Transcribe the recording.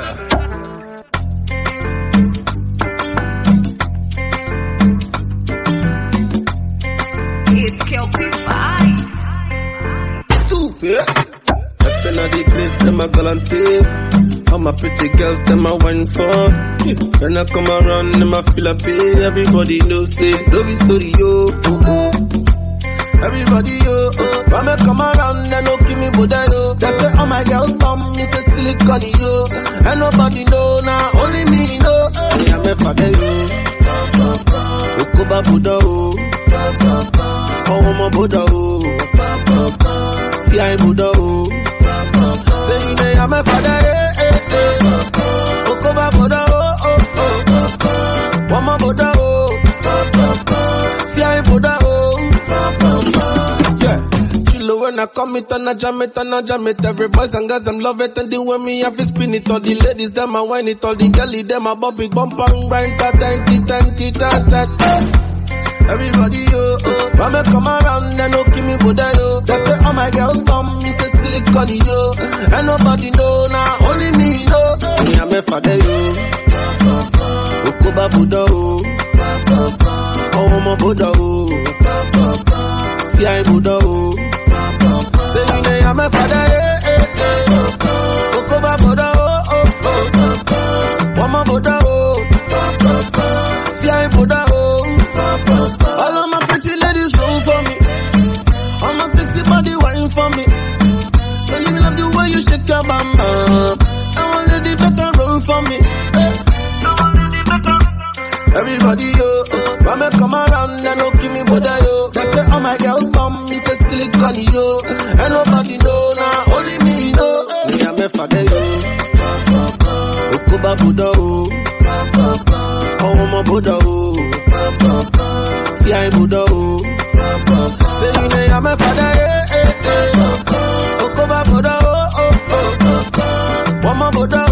It's Kelpie Vibes. Stupid. Up in the place, them a galante. All my pretty girls, them a wine for. When I come around, them a feel a pay. Everybody knows, say, love is story, yo. Everybody, yo. When I come around, they don't give me Buddha, yo. They say, all my girls bomb, me say silicone, yo. And nobody know, now only me know. Me and my father, yo. Okuba Buddha, yo. Oh, my Buddha, yo. See, I Buddha, yo. Say, you know, I'm my father, eh, eh, eh. Okuba Buddha, oh, oh, oh. One more Buddha, oh. See, I Buddha, oh. Yeah. When I come it and I jam it and I jam it, every boys and girls them love it and they want me have to spin it. All the ladies them a whine it, all the girlie them a bump it, bump and grind, ta. Everybody yo, when me come around, they no give me Buddha yo. They say all my girls come, me say silicone yo. And nobody know, now only me know. Me and my father yo, Okuba Buddha yo. Oh my Buddha yo, see I Buddha yo. Say you know I'm my father, eh, eh, eh. Okuba Buddha, oh, oh, oh. One more Buddha, oh. See I Buddha, oh. All of my pretty ladies roll for me. All my sexy body wine for me. Don't even love the way you shake your bam bam. I want lady better roll for me. Everybody, yo, when me come around, they don't give me Buddha, yo. They say all my girls come, me say silicone, yo. And nobody know, now only me know. Me and my father, yo. Okuba Buddha, yo. Oh, my Buddha, yo. See I Buddha, yo. Say you know I'm my father, eh, eh, eh. Okuba Buddha, oh, oh, oh. One more Buddha,